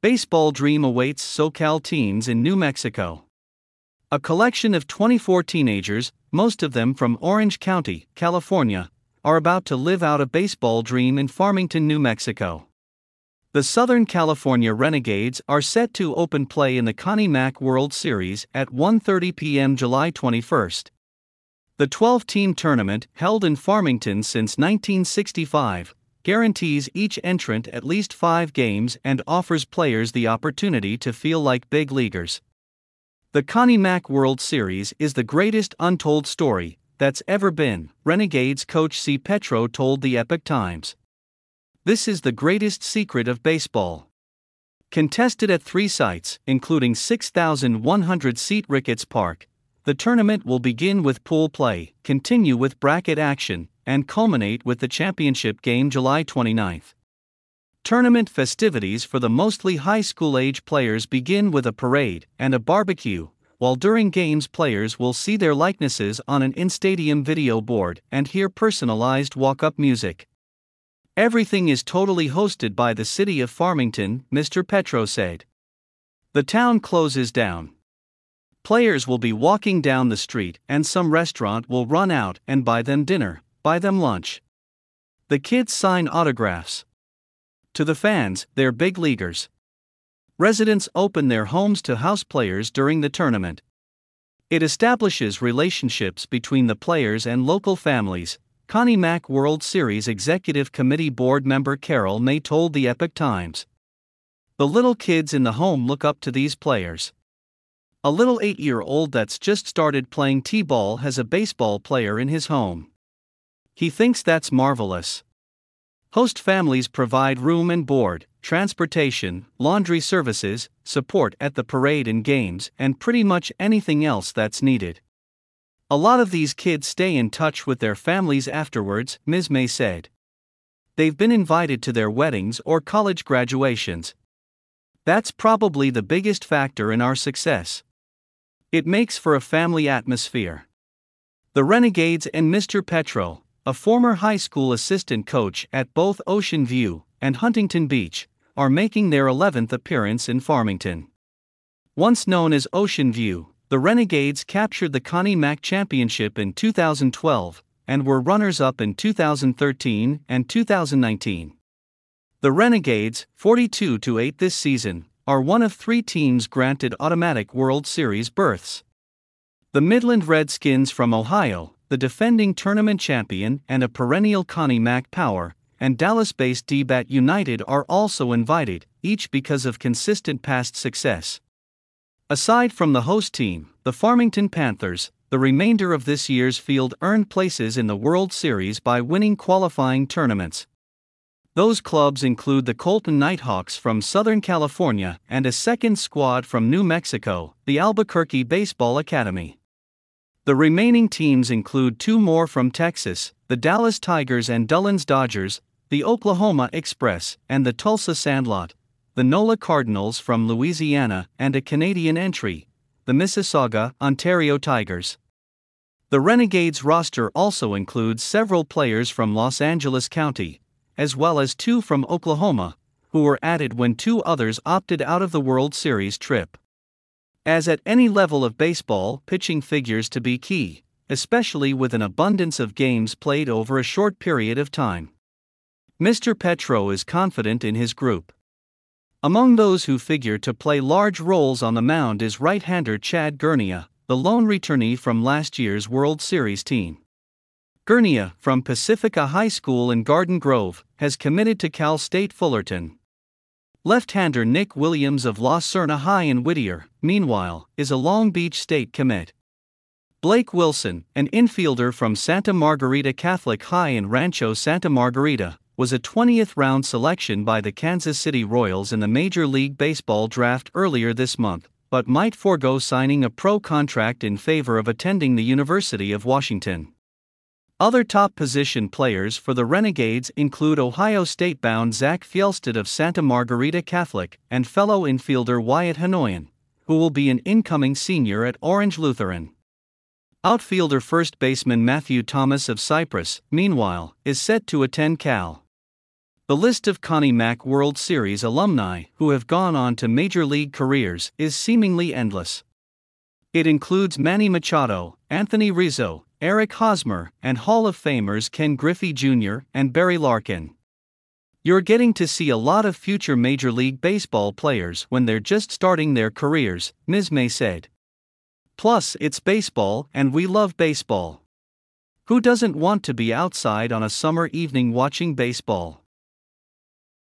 Baseball dream awaits SoCal teens in New Mexico. A collection of 24 teenagers, most of them from Orange County, California, are about to live out a baseball dream in Farmington, New Mexico. The Southern California Renegades are set to open play in the Connie Mack World Series at 1:30 p.m. July 21. The 12-team tournament, held in Farmington since 1965, guarantees each entrant at least 5 games and offers players the opportunity to feel like big leaguers. The Connie Mack World Series is the greatest untold story that's ever been, Renegades coach C. Petro told the Epoch Times. This is the greatest secret of baseball. Contested at 3 sites, including 6,100-seat Ricketts Park, the tournament will begin with pool play, continue with bracket action, and culminate with the championship game July 29. Tournament festivities for the mostly high school-age players begin with a parade and a barbecue, while during games players will see their likenesses on an in-stadium video board and hear personalized walk-up music. Everything is totally hosted by the city of Farmington, Mr. Petro said. The town closes down. Players will be walking down the street and some restaurant will run out and buy them dinner, buy them lunch. The kids sign autographs. To the fans, they're big leaguers. Residents open their homes to house players during the tournament. It establishes relationships between the players and local families, Connie Mack World Series Executive Committee board member Carol May told the Epoch Times. The little kids in the home look up to these players. A little 8-year-old that's just started playing t-ball has a baseball player in his home. He thinks that's marvelous. Host families provide room and board, transportation, laundry services, support at the parade and games, and pretty much anything else that's needed. A lot of these kids stay in touch with their families afterwards, Ms. May said. They've been invited to their weddings or college graduations. That's probably the biggest factor in our success. It makes for a family atmosphere. The Renegades and Mr. Petro, a former high school assistant coach at both Ocean View and Huntington Beach, are making their 11th appearance in Farmington. Once known as Ocean View, the Renegades captured the Connie Mack Championship in 2012 and were runners-up in 2013 and 2019. The Renegades, 42-8 this season, are one of 3 teams granted automatic World Series berths. The Midland Redskins from Ohio, the defending tournament champion and a perennial Connie Mack power, and Dallas-based D-Bat United are also invited, each because of consistent past success. Aside from the host team, the Farmington Panthers, the remainder of this year's field earned places in the World Series by winning qualifying tournaments. Those clubs include the Colton Nighthawks from Southern California and a second squad from New Mexico, the Albuquerque Baseball Academy. The remaining teams include 2 more from Texas, the Dallas Tigers and Dullins Dodgers, the Oklahoma Express, and the Tulsa Sandlot, the NOLA Cardinals from Louisiana, and a Canadian entry, the Mississauga, Ontario Tigers. The Renegades roster also includes several players from Los Angeles County, as well as 2 from Oklahoma, who were added when 2 others opted out of the World Series trip. As at any level of baseball, pitching figures to be key, especially with an abundance of games played over a short period of time. Mr. Petro is confident in his group. Among those who figure to play large roles on the mound is right-hander Chad Gurnia, the lone returnee from last year's World Series team. Gurnia, from Pacifica High School in Garden Grove, has committed to Cal State Fullerton. Left-hander Nick Williams of La Serna High in Whittier, meanwhile, is a Long Beach State commit. Blake Wilson, an infielder from Santa Margarita Catholic High in Rancho Santa Margarita, was a 20th-round selection by the Kansas City Royals in the Major League Baseball draft earlier this month, but might forego signing a pro contract in favor of attending the University of Washington. Other top position players for the Renegades include Ohio State-bound Zach Fjellstedt of Santa Margarita Catholic and fellow infielder Wyatt Hanoyan, who will be an incoming senior at Orange Lutheran. Outfielder first baseman Matthew Thomas of Cypress, meanwhile, is set to attend Cal. The list of Connie Mack World Series alumni who have gone on to major league careers is seemingly endless. It includes Manny Machado, Anthony Rizzo, Eric Hosmer, and Hall of Famers Ken Griffey Jr. and Barry Larkin. You're getting to see a lot of future Major League Baseball players when they're just starting their careers, Ms. May said. Plus, it's baseball, and we love baseball. Who doesn't want to be outside on a summer evening watching baseball?